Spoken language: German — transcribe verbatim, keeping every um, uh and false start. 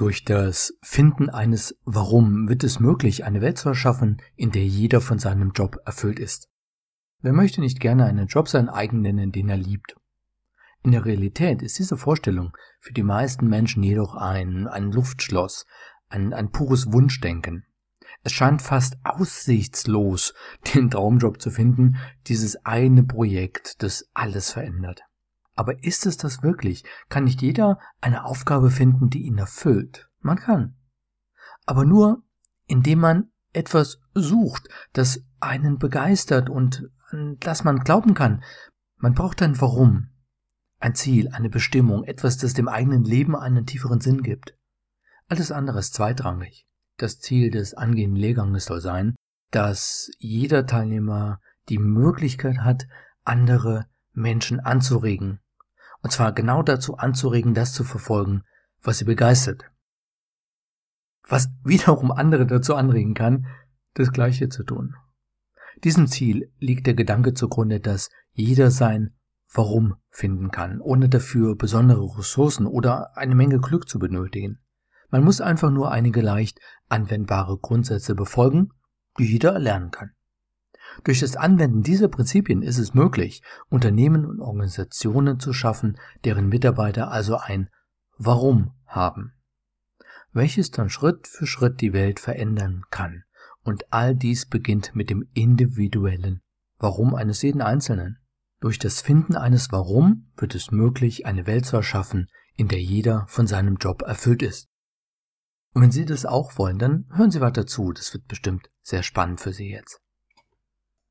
Durch das Finden eines Warum wird es möglich, eine Welt zu erschaffen, in der jeder von seinem Job erfüllt ist. Wer möchte nicht gerne einen Job sein eigen nennen, den er liebt? In der Realität ist diese Vorstellung für die meisten Menschen jedoch ein, ein Luftschloss, ein, ein pures Wunschdenken. Es scheint fast aussichtslos, den Traumjob zu finden, dieses eine Projekt, das alles verändert. Aber ist es das wirklich? Kann nicht jeder eine Aufgabe finden, die ihn erfüllt? Man kann. Aber nur, indem man etwas sucht, das einen begeistert und an das man glauben kann. Man braucht ein Warum, ein Ziel, eine Bestimmung, etwas, das dem eigenen Leben einen tieferen Sinn gibt. Alles andere ist zweitrangig. Das Ziel des angehenden Lehrganges soll sein, dass jeder Teilnehmer die Möglichkeit hat, andere Menschen anzuregen. Und zwar genau dazu anzuregen, das zu verfolgen, was sie begeistert. Was wiederum andere dazu anregen kann, das Gleiche zu tun. Diesem Ziel liegt der Gedanke zugrunde, dass jeder sein Warum finden kann, ohne dafür besondere Ressourcen oder eine Menge Glück zu benötigen. Man muss einfach nur einige leicht anwendbare Grundsätze befolgen, die jeder erlernen kann. Durch das Anwenden dieser Prinzipien ist es möglich, Unternehmen und Organisationen zu schaffen, deren Mitarbeiter also ein Warum haben, welches dann Schritt für Schritt die Welt verändern kann. Und all dies beginnt mit dem individuellen Warum eines jeden Einzelnen. Durch das Finden eines Warum wird es möglich, eine Welt zu erschaffen, in der jeder von seinem Job erfüllt ist. Und wenn Sie das auch wollen, dann hören Sie weiter zu, das wird bestimmt sehr spannend für Sie jetzt.